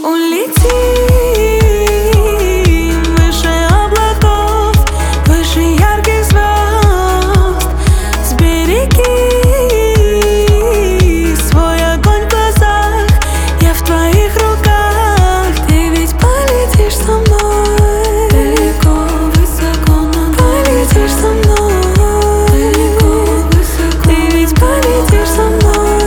Улетим выше облаков, выше ярких звезд. Сбереги свой огонь в глазах, я в твоих руках. Ты ведь полетишь со мной далеко, высоко над нами. Полетишь со мной далеко, высоко. Ты ведь полетишь со мной.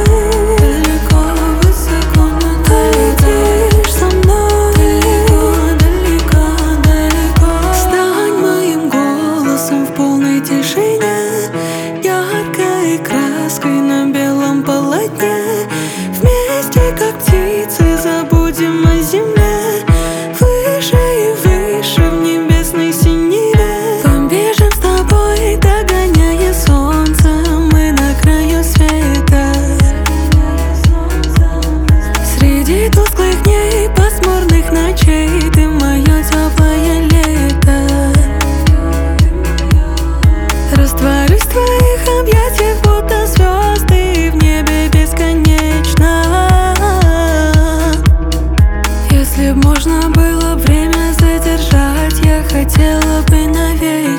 Яркой краской на белом полотне. Вместе, как птицы, забудем о земле. Выше и выше в небесной синеве. Побежим с тобой, догоняя солнце. Мы на краю света. Среди тусклых дней, пасмурных ночей, ты мое теплое лето. Растворюсь в твоих объятиях, будто звезды в небе бесконечно. Если б можно было время задержать, я хотела бы навечно.